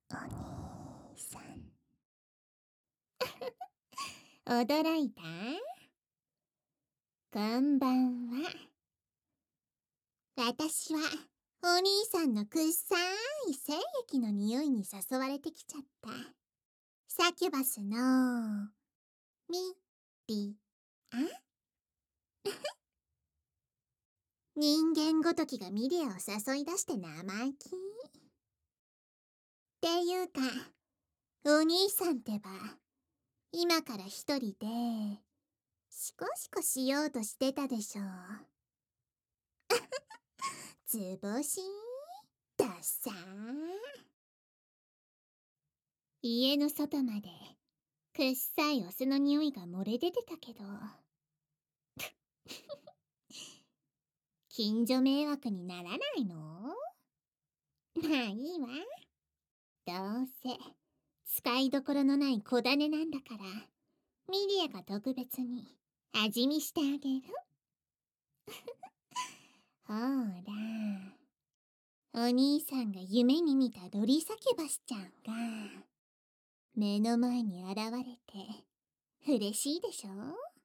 お兄さん。驚いた？こんばんは。私はお兄さんのくっさい精液の匂いに誘われてきちゃった。サキュバスのミリア人間ごときがミリアを誘い出して生意気。っていうか、お兄さんってば、今から一人で、シコシコしようとしてたでしょ。図星ださー。家の外までくっさいオスの匂いが漏れ出てたけど近所迷惑にならないの？まあいいわ。どうせ使いどころのない小種なんだからミリアが特別に味見してあげる。ほら、お兄さんが夢に見たロリサキュバスちゃんが目の前に現れて嬉しいでしょ？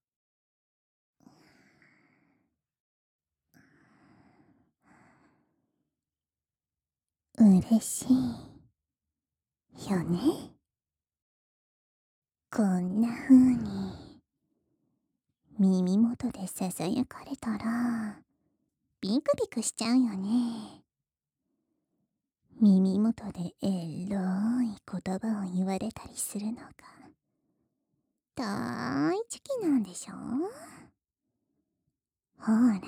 嬉しいよね。こんな風に耳元でささやかれたらビクビクしちゃうよね。耳元でエロい言葉を言われたりするのが大好きなんでしょ？ほら、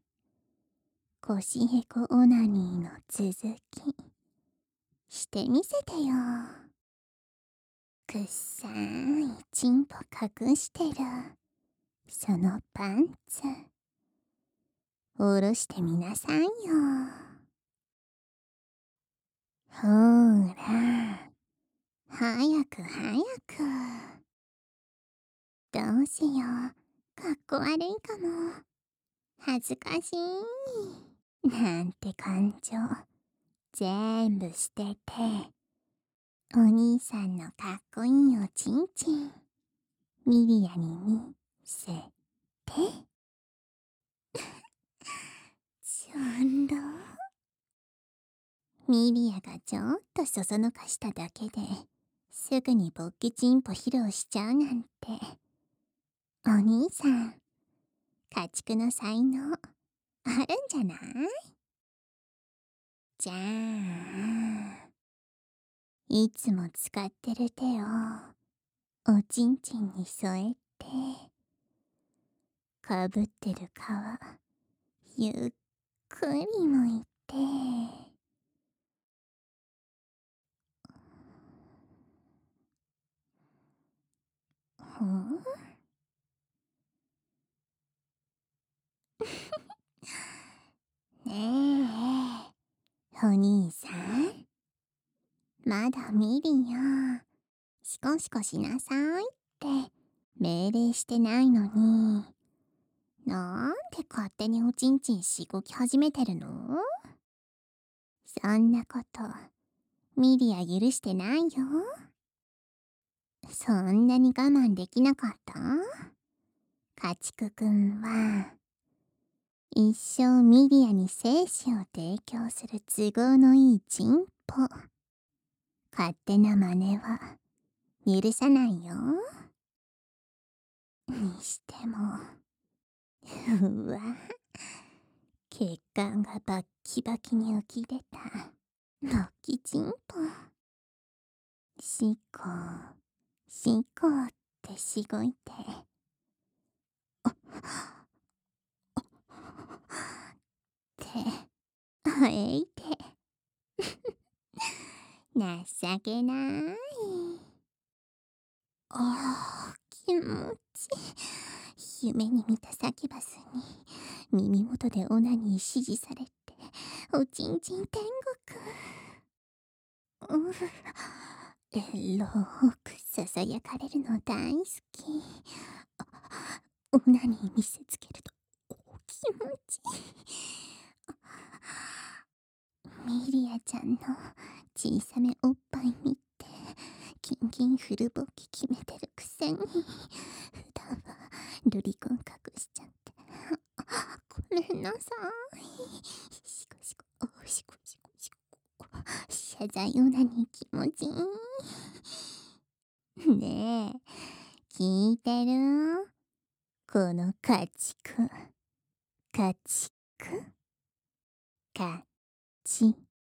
腰へこオナニーの続きしてみせてよ。くっさいチンポ隠してるそのパンツ下ろしてみなさいよ。ほら、早く早く。どうしよう、かっこ悪いかも。恥ずかしい。なんて感情、全部捨てて、お兄さんのかっこいいおちんちん、ミリアに見せて。ちょんろ。ミリアがちょっとそそのかしただけですぐに勃起チンポ披露しちゃうなんて。お兄さん、家畜の才能あるんじゃない？じゃあ、いつも使ってる手をおちんちんに添えて、かぶってる皮ゆっくり剥いて、ほんねえ、お兄さん、まだミリア、シコシコしなさいって命令してないのに、なんで勝手におちんちんしごき始めてるの？そんなこと、ミリア許してないよ。そんなに我慢できなかった？家畜くんは、一生ミリアに精子を提供する都合のいいチンポ。勝手な真似は許さないよ。にしても、うわ、血管がバッキバキに浮き出た勃起チンポ。しこ、しこってしごいて。って、えいて。情けない。ああ、気持ちいい。夢に見たサキュバスに耳元でオナニー指示されて、おちんちん天国。エローくささやかれるの大好き。オナニー見せつけると気持ちいい。ミリアちゃんの小さめおっぱい見てキンキンフルボキ決めてるくせに普段はロリコン隠しちゃってごめんなさい。しこしこしこしこしこ謝罪オナニー気持ちいい。ねえ聞いてる？この家畜家畜家畜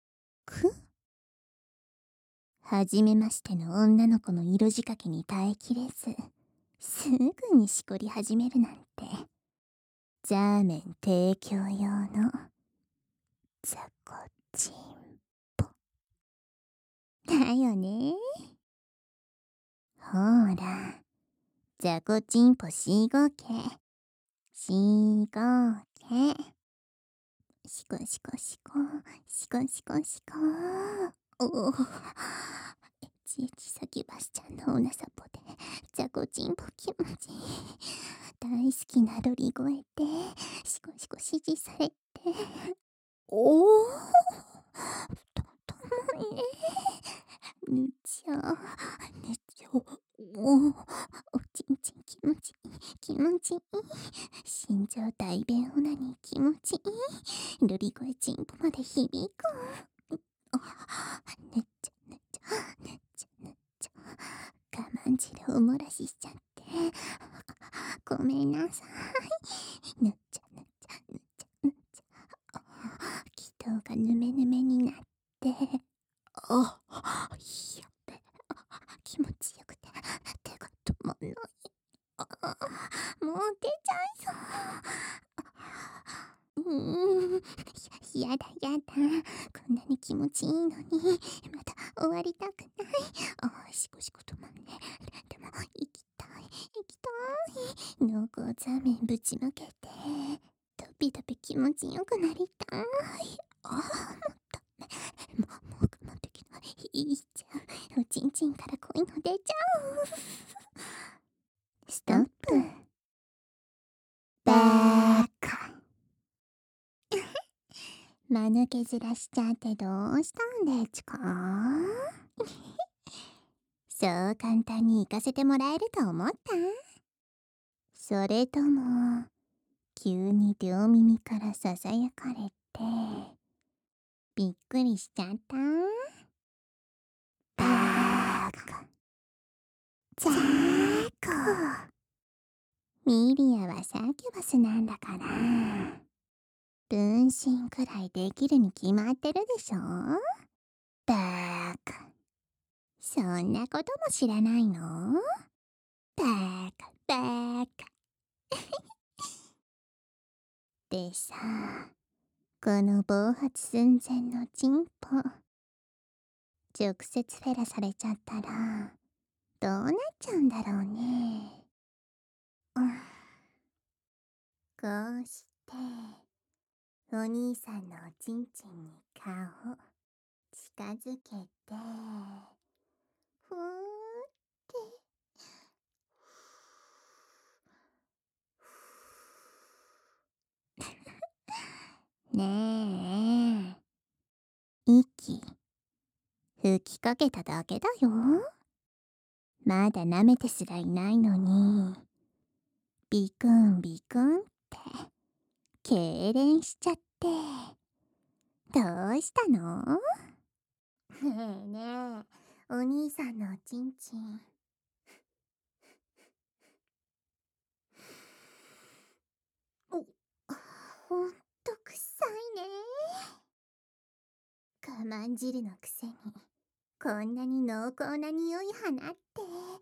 はじめましての女の子の色仕掛けに耐えきれずすぐにしこり始めるなんてザーメン提供用の雑魚チンポだよね。ほら雑魚チンポ4号系4号系しこしこしこしこしこしこおおエチエチ先バスちゃんのおなさぽで雑魚チンポ気持ちいい。大好きなロリ声でしこしこ指示されておおともねぬちゃぬちゃおちんちん気持ちいい気持ちいい心情大便オナニー気持ちいいロリ声チンポまで響くぬっちゃぬっちゃぬっちゃぬっちゃ我慢汁お漏らししちゃってごめんなさいぬっちゃぬっちゃぬっちゃぬっちゃ気筒がぬめぬめになってやべ気持ちよくて手が止まんないもう出ちゃいそうやだやだこんなに気持ちいいのにまた終わりたくないしこしこ止まんねでも行きたい濃厚ザーメンぶちまけてとぴとぴ気持ちよくなりたいもうダメもう我慢できないいっちゃうおちんちんから濃いの出ちゃうストップバーカ間抜けずらしちゃってどうしたんですか？そう簡単に行かせてもらえると思った？それとも急に両耳からささやかれてびっくりしちゃった？バーカザーコミリアはサキュバスなんだから分身くらいできるに決まってるでしょ。バーカそんなことも知らないの？バーカバーカでさこの暴発寸前のチンポ直接フェラされちゃったらどうなっちゃうんだろうね。こうしてお兄さんのおちんちんに顔近づけてふーってねえ息吹きかけただけだよ。まだ舐めてすらいないのにビクンビクンって痙攣しちゃってどうしたの？ねえねえお兄さんのおちんちんほんと臭いね。我慢汁のくせにこんなに濃厚な匂い放って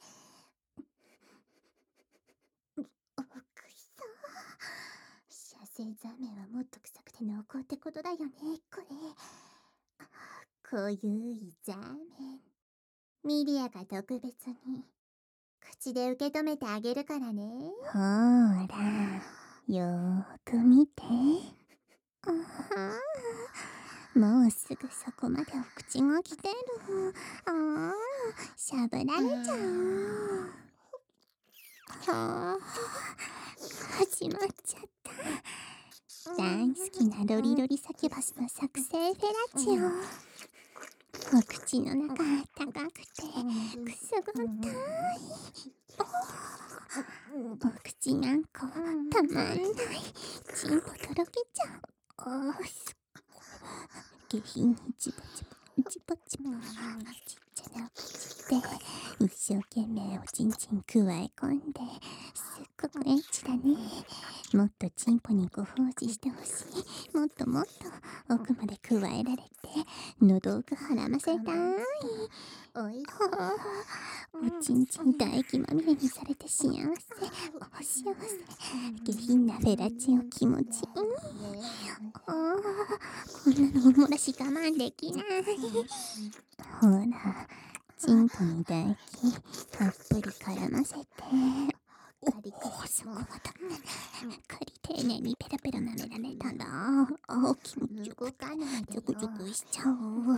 くそ射精ザメはもっと臭くて濃厚ってことだよねこれ。濃ゆいザーメンミリアが特別に口で受け止めてあげるからね。ほーらよーく見てもうすぐそこまでお口が来てる。しゃぶられちゃう。始まっちゃった。大好きなロリロリサキュバスの作成フェラチオ。 お口の中高くてくすぐったい。お口なんかたまんない。チンポとろけちゃう。下品にチポチポチポチポ、ちっちゃなお口で一生懸命おちんちん加え込んで、すっごくエッチだね。もっとチンポにご奉仕してほしい。もっともっと奥まで加えられて喉奥絡ませたい。おいしい。おちんちん唾液まみれにされて幸せ。お幸せ。下品なフェラチオ気持ちいい。こんなのおもらし我慢できない。ほら、チンポに唾液たっぷり絡ませて。そこまだかり丁寧にペラペラ舐められたら、気持ちよくてゾクゾクしちゃう。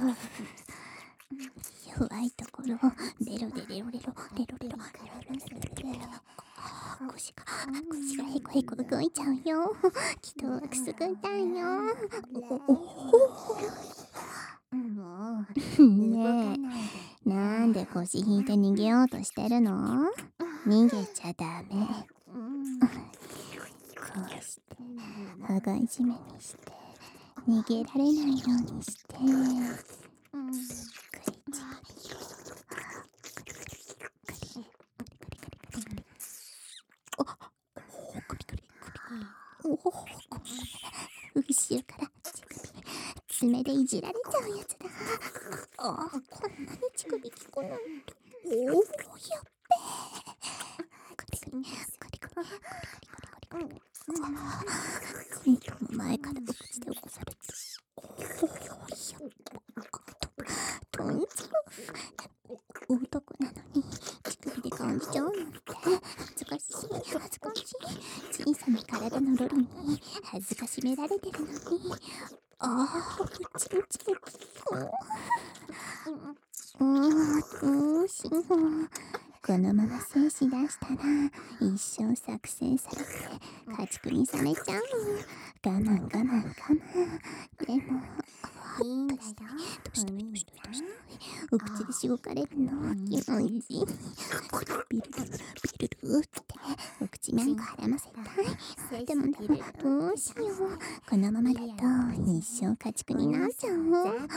弱いところをレロレレロレロレロレロレロレロレロ。腰がヘコヘコ動いちゃうよ。気頭はくすぐったいよ。ねえ、なんで腰引いて逃げようとしてるの？逃げちゃダメ。こうして羽がいじめにして逃げられないようにして、後ろから爪でいじられちゃうやつだ。こんなに乳首聞こないと。やっべチンポの前からお口で起こされて、とんち男なのに乳首で感じちゃうなんて恥ずかしい。小さな体のロリに恥ずかしめられてるのに、おちんちんどうしよう。このまま精子出したら一生作成されて家畜にされちゃう。我慢。でもいいんだよ。どうしたお口でしごかれるの気持ちいい。ビルルってお口なんか絡ませたい。でもどうしよう。このままだと一生家畜になっちゃう。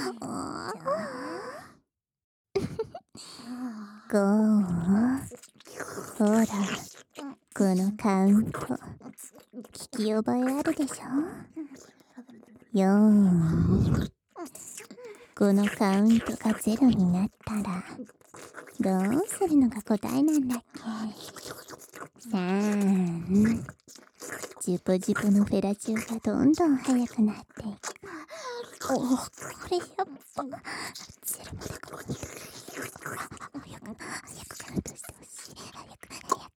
ゴー、ほら、このカウント聞き覚えあるでしょ。4、このカウントが0になったらどうするのが答えなんだっけ。3、ジュポジュポのフェラチオがどんどん速くなっていく。これやっぱ0までここに早くカウントしてほしい。早く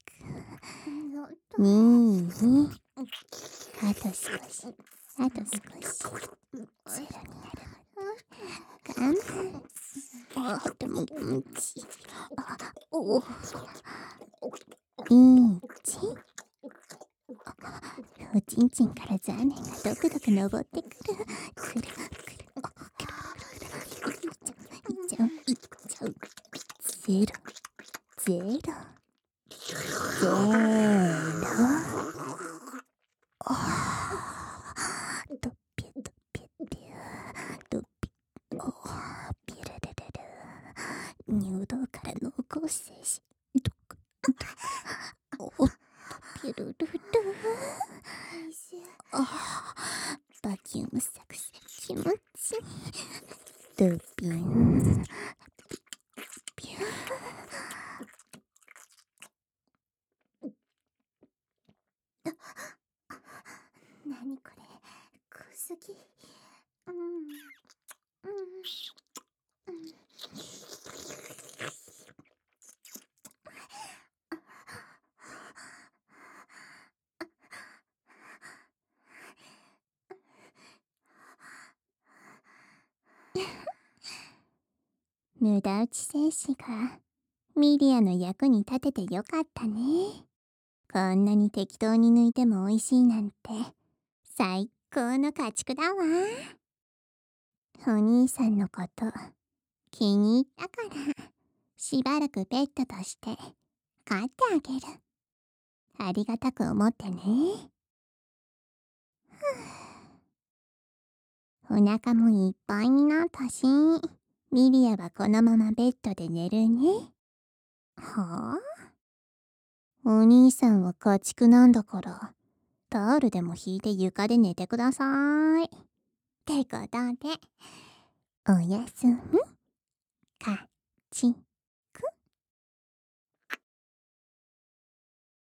2、あと少しゼロになるまで我慢。でも気持ちいい。1、おちんちんからザーメンがドクドク登ってくる。いっちゃう。ゼロ。ドピュドピュピュドピュピュルルルル。乳道から濃厚精子ドクピュルルル。バキューム作戦気持ちいい。ドピンピュなにこれ、濃すぎ。無駄打ち精子がミリアの役に立ててよかったね。こんなに適当に抜いても美味しいなんて最高の家畜だわ。お兄さんのこと気に入ったから、しばらくペットとして飼ってあげる。ありがたく思ってね。お腹もいっぱいになったし、ミリアはこのままベッドで寝るね。はあ、お兄さんは家畜なんだから、タオルでも引いて床で寝てください。ってことで、おやすみ、家畜。